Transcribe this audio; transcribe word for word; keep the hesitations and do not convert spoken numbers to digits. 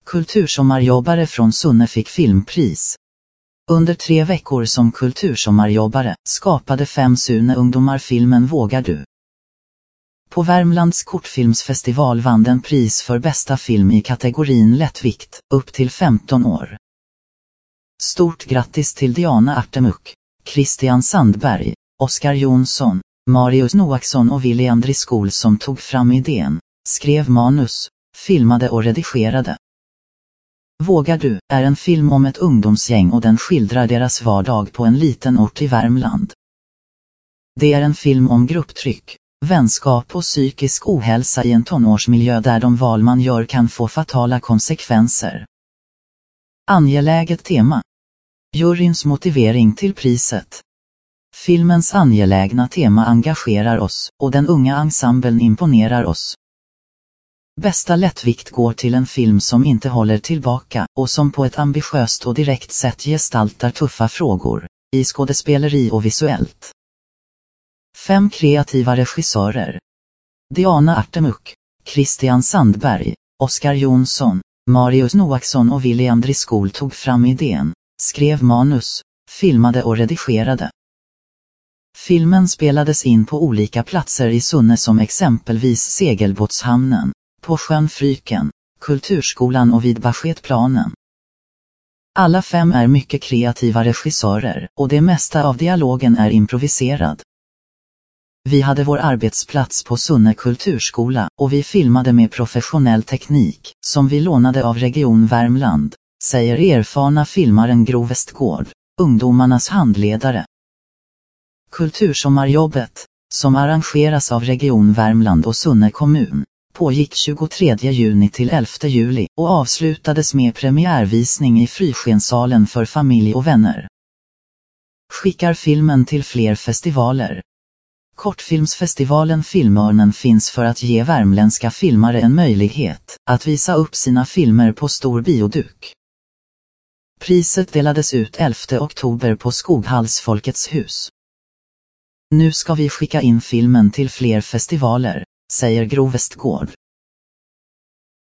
Kultursommarjobbare från Sunne fick filmpris. Under tre veckor som kultursommarjobbare skapade fem Sunne-ungdomar filmen Vågar du? På Värmlands kortfilmsfestival vann den pris för bästa film i kategorin lättvikt, upp till femton år. Stort grattis till Diana Artemuk, Christian Sandberg, Oskar Jonsson, Marius Noaksson och William Driscoll som tog fram idén, skrev manus, filmade och redigerade. Vågar du är en film om ett ungdomsgäng och den skildrar deras vardag på en liten ort i Värmland. Det är en film om grupptryck, vänskap och psykisk ohälsa i en tonårsmiljö där de val man gör kan få fatala konsekvenser. Angeläget tema. Juryns motivering till priset. Filmens angelägna tema engagerar oss, och den unga ensemblen imponerar oss. Bästa lättvikt går till en film som inte håller tillbaka och som på ett ambitiöst och direkt sätt gestaltar tuffa frågor, i skådespeleri och visuellt. Fem kreativa regissörer. Diana Artemuk, Christian Sandberg, Oskar Jonsson, Marius Noaksson och William Driscoll tog fram idén, skrev manus, filmade och redigerade. Filmen spelades in på olika platser i Sunne som exempelvis Segelbåtshamnen, på sjön Fryken, Kulturskolan och vid Basketplanen. Alla fem är mycket kreativa regissörer och det mesta av dialogen är improviserad. Vi hade vår arbetsplats på Sunne kulturskola och vi filmade med professionell teknik som vi lånade av Region Värmland, säger erfarna filmaren Gro Westgård, ungdomarnas handledare. Kultursommarjobbet, som arrangeras av Region Värmland och Sunne kommun, pågick tjugotredje juni till elfte juli och avslutades med premiärvisning i Fryskensalen för familj och vänner. Skickar filmen till fler festivaler. Kortfilmsfestivalen Filmörnen finns för att ge värmländska filmare en möjlighet att visa upp sina filmer på stor bioduk. Priset delades ut elfte oktober på Skoghalls Folkets hus. Nu ska vi skicka in filmen till fler festivaler, säger Gro Westgård.